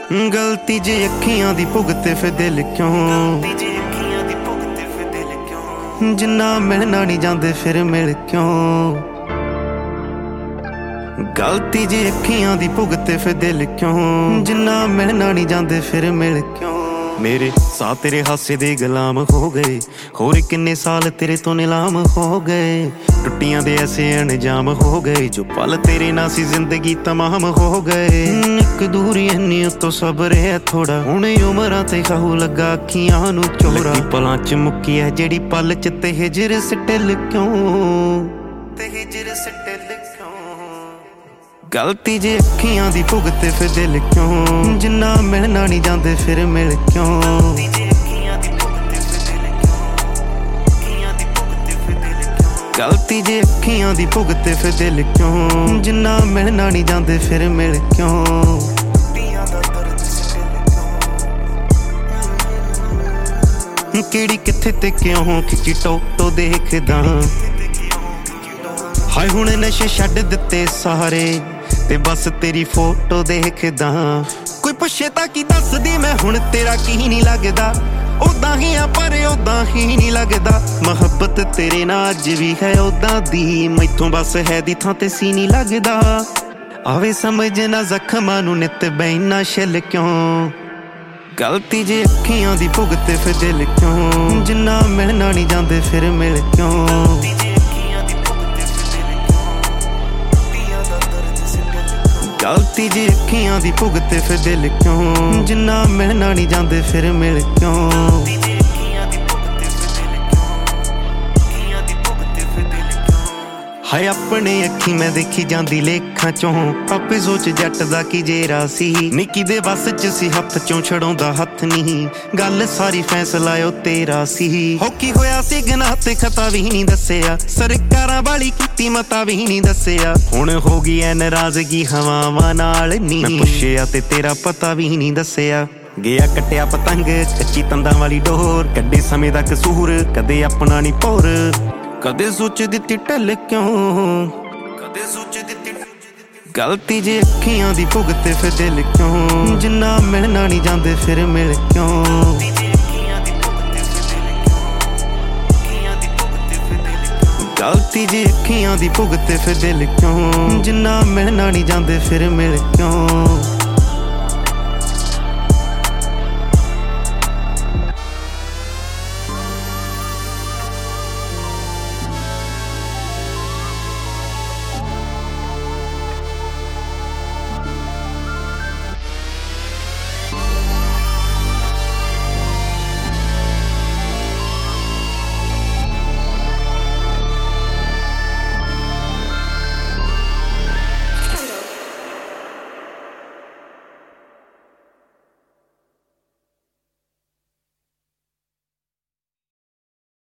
गलती जे अखियां दी भुगते फिर दिल क्यों, जिन्ना मिलना नहीं जांदे फिर मिल क्यों। गलती जे अखियां दी भुगते फिर दिल क्यों, जिन्ना मिलना नहीं जांदे फिर मिल क्यों। मेरे साथ तेरे हासे दे गुलाम हो गए, होर किन्ने साल तेरे तो नीलाम हो गए। टुट्टियां दे ऐसे अनजाम हो गए, जो पल तेरे ना सी जिंदगी तमाम हो गए। इक दूरी इन्नी उतो सब्र है थोड़ा, हुण उमरां ते खाऊ लगा अखियां नू चोरा। पलां च मुक्की है जेड़ी पल च ते हिजर स्टिल क्यों, ते हिजर स्टिल क्यों। गलती जे अखियां दी भुगते फिर दिल क्यों, जिन्ना मिलना नहीं जांदे फिर मिल क्यों। गलती जे अखियां दी भुगते फिर दिल क्यों, जिन्ना मिलना नहीं जांदे फिर मिल क्यों। केड़ी किथे ते क्यों खिची टोटो देखदा, हाय हुण नशे छड्ड दित्ते सारे ते बस तेरी फोटो देखदा। कोई पुछे तां की दस दी मैं हुण तेरा की नहीं लगदा, ओदां ही आ पर ओदां ही नहीं लगदा। मोहब्बत तेरे नाल अज भी है ओदां दी, मैथों बस है दी थां ते सी नहीं लगदा। आवे समझ ना जख्मां नूं नित बैना छिल क्यों। गलती जे अखियां दी भुगते फिर दिल क्यों, जिन्ना मिलना नहीं जांदे फिर मिल क्यों। गलती जे अखियां दी भुगते फिर दिल क्यों, जिन्ना मिलना नहीं जांदे फिर मिल क्यों। हाय अपने अखी मैं देखी जांदी लेखां चों, आपे सोच जट दा की जेरा सी। निक्की दे बस च सी हत्थ चों छड़ाउंदा हत्थ नहीं, गल सारी फैसला ओ तेरा सी। होकी होया सी गनाह ते खता भी नहीं दस्सिया, सरकारां वाली कीती मता भी नहीं दस्सिया। हुण हो गई ऐ नाराजगी हवावां नाल नी, मैं पुछया ते तेरा पता भी नहीं दस्सिया। गया कट्टिया पतंग कच्ची तंदां वाली डोर, कड्डे समय दा कसूर कदे अपना नहीं भोर। कदे सोच दित्ती टल क्यों, कदे सोच दित्ती। गलती जे अखियां दी भुगते फिर दिल क्यों, जिन्ना मिलना नहीं जांदे फिर मिल क्यों। गलती जे अखियां दी भुगते फिर दिल क्यों, जिन्ना मिलना नहीं जांदे फिर मिल क्यों।